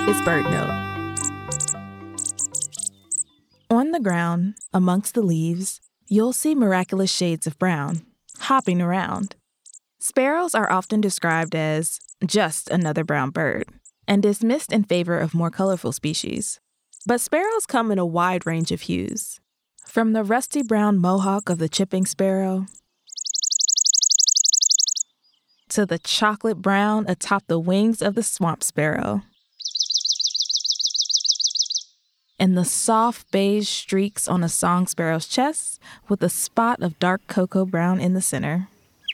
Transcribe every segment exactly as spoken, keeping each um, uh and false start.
is Bird Note. On the ground, amongst the leaves, you'll see miraculous shades of brown, hopping around. Sparrows are often described as just another brown bird and dismissed in favor of more colorful species. But sparrows come in a wide range of hues, from the rusty brown mohawk of the chipping sparrow to the chocolate brown atop the wings of the swamp sparrow, and the soft beige streaks on a song sparrow's chest with a spot of dark cocoa brown in the center.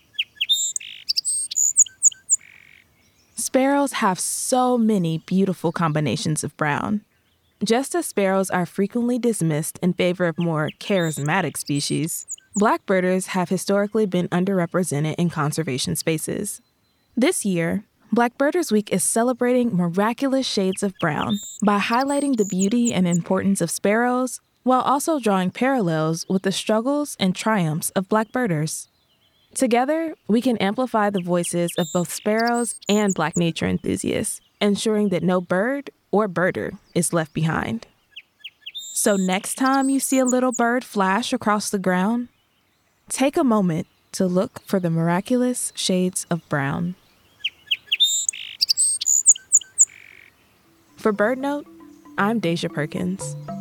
Sparrows have so many beautiful combinations of brown. Just as sparrows are frequently dismissed in favor of more charismatic species, blackbirders have historically been underrepresented in conservation spaces. This year, Blackbirders Week is celebrating miraculous shades of brown by highlighting the beauty and importance of sparrows while also drawing parallels with the struggles and triumphs of blackbirders. Together, we can amplify the voices of both sparrows and Black nature enthusiasts, ensuring that no bird or birder is left behind. So next time you see a little bird flash across the ground, take a moment to look for the miraculous shades of brown. For Bird Note, I'm Deja Perkins.